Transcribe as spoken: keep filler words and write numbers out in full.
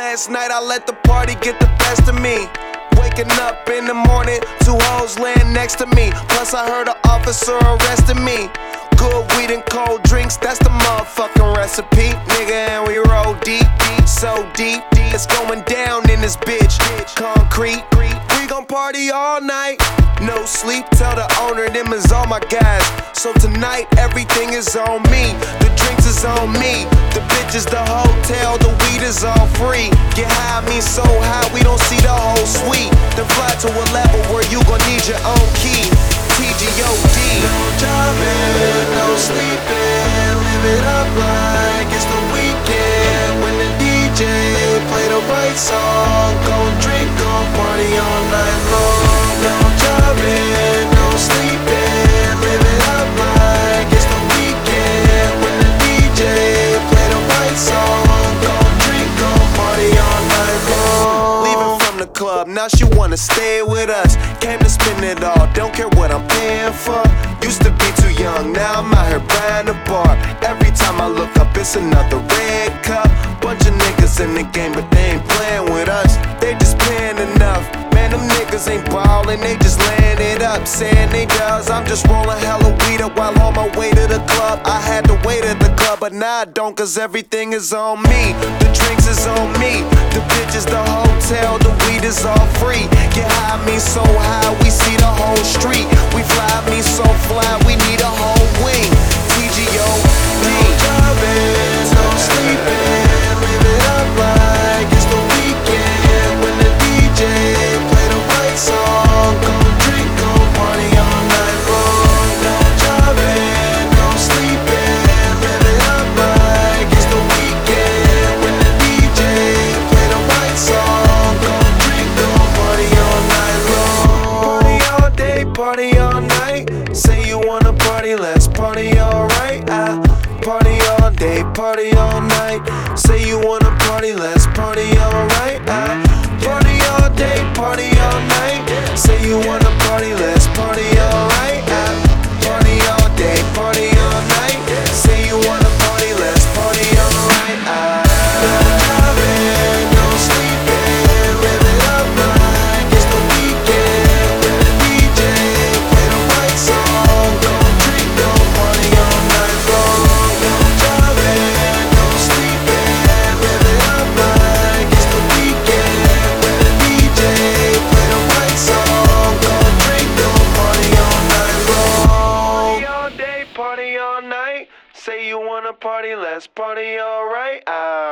last night I let the party get the best of me. Waking up in the morning, two hoes laying next to me. Plus I heard an officer arrested me. Good weed and cold drinks, that's the motherfucking recipe. Nigga, and we roll deep, deep, so deep, deep. It's going down in this bitch. Concrete, we gon' party all night. No sleep, tell the owner them is all my guys. So tonight everything is on me. The drinks is on me. The bitches, the hotel, the weed is all free. Get high, me so high we don't see the whole suite. Then fly to a level where you gon' need your own key. T G O D. No driving, no sleeping. Live it up like it's the weekend. When the D J play the right song, gon' drink, gon' party all night long. No driving, no sleeping. Live it up like it's the weekend. When the D J play the right song, gon' drink, gon' party all night long. Leaving from the club, now she wanna stay with us. Came to spend it all, don't care what I'm paying for. Used to be too young, now I'm out here buying a bar. Every time I look up, it's another red cup. Bunch of niggas in the game, but they ain't playing with us. They just paying enough. Man, them niggas ain't ballin', they just laying it up. Saying they does, I'm just rolling hella weed up while on my way to the club. I had to wait at the club, but now I don't, cause everything is on me. The drinks is on me, the bitches, the hotel, the weed is all free. Get high, me so high, we see the whole street. We fly, me so fly, we need a whole wing. T G O D. No driving, no sleeping. Live it up like it's the weekend. When the D J play the right song, gon' drink, gon' party all night long. No driving, no sleeping. Live it up like it's the weekend. When the D J play the right song, gon' drink, gon' party all night long. Party all day, party all night. Say you wanna party, let's party alright. I party all day, party all night. Say you wanna party, let's party alright. I party all day, party all night. Say you wanna party, let's party alright. I party all day, party all night. Say you wanna party, let's party alright. I no driving, no sleeping. Live it up like it's the weekend. When the D J play the right song, gon' drink, gon' party all night long. No driving, no sleeping. Live it up like it's the weekend. When the D J play the right song, gon' drink, gon' party all night long. Party all day, party all night. Say you wanna party, let's party alright.